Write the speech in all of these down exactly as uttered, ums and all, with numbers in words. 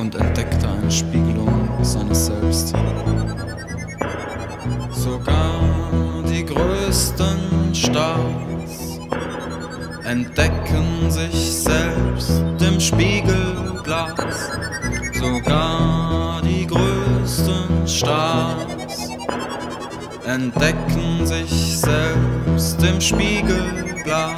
und entdeckte eine Spiegelung seines Selbst. Sogar die größten Stars entdecken sich selbst im Spiegelglas. Sogar die größten Stars entdecken sich selbst im Spiegelglas.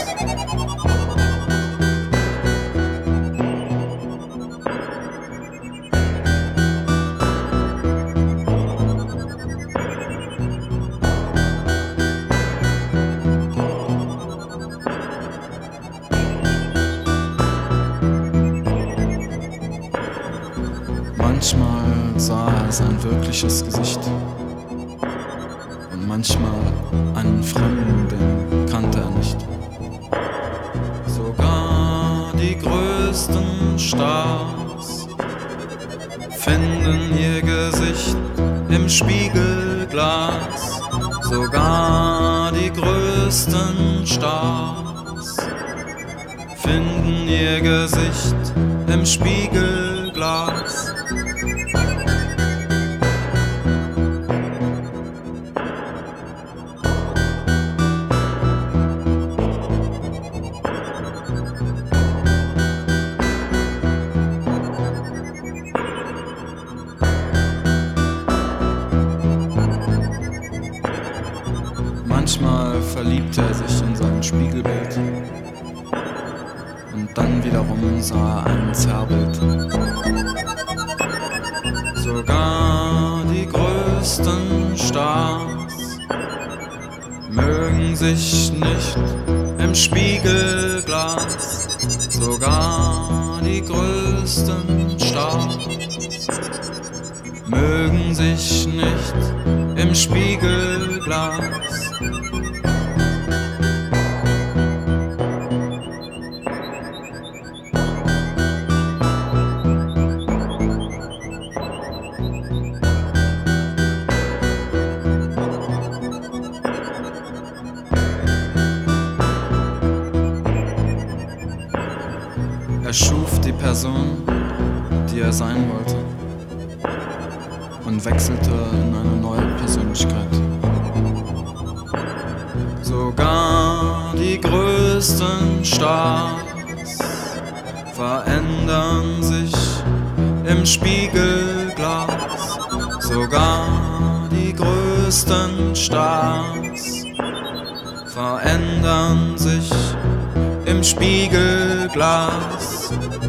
Manchmal sah er sein wirkliches Gesicht und manchmal einen Fremden, den kannte er nicht. Sogar die größten Stars finden ihr Gesicht im Spiegelglas. Sogar die größten Stars finden ihr Gesicht im Spiegelglas. Manchmal verliebte er sich in sein Spiegelbild und dann wiederum sah er ein Zerrbild. Sogar die größten Stars mögen sich nicht im Spiegelglas. Sogar die größten Stars mögen sich nicht im Spiegelglas. Er schuf die Person, die er sein wollte, und wechselte in eine neue Persönlichkeit. Sogar die größten Stars verändern sich im Spiegelglas. Sogar die größten Stars verändern sich im Spiegelglas.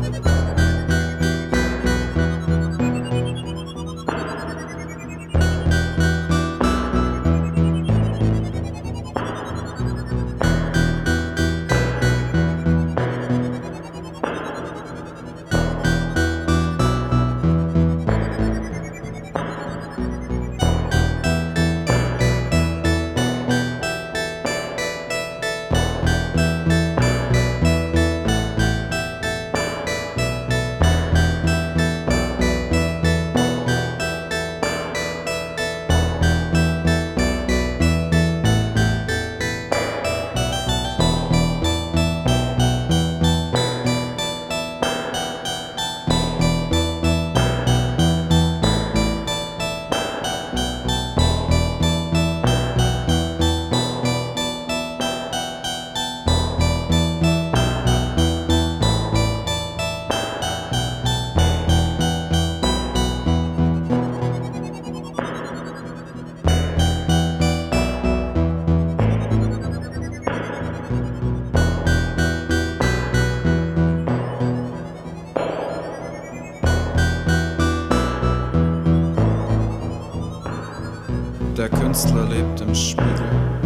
Der Künstler lebt im Spiegel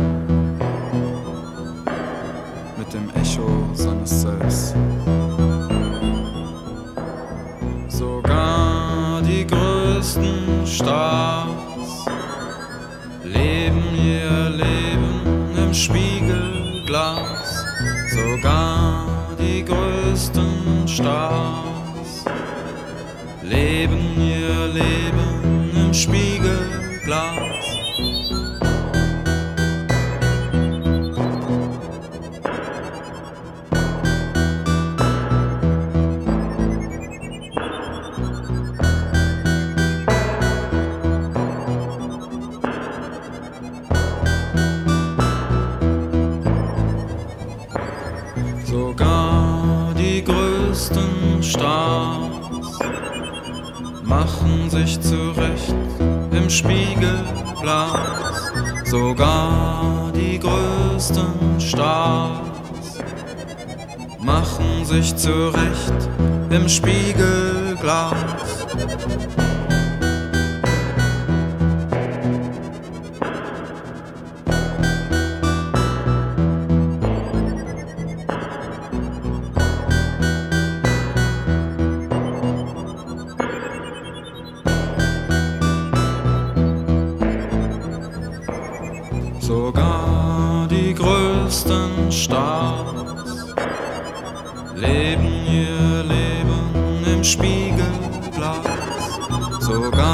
mit dem Echo seines Selbst. Sogar die größten Stars leben ihr Leben im Spiegelglas. Sogar die größten Stars leben ihr Leben im Spiegelglas. machen sich zurecht im Spiegelglas, sogar die größten Stars machen sich zurecht im Spiegelglas. Sogar die größten Stars leben ihr Leben im Spiegelglas. Sogar